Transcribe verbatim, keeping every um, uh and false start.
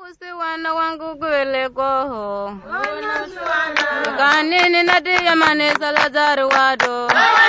usiwana wangu gwele goho kanini nadia manesa lazaro wado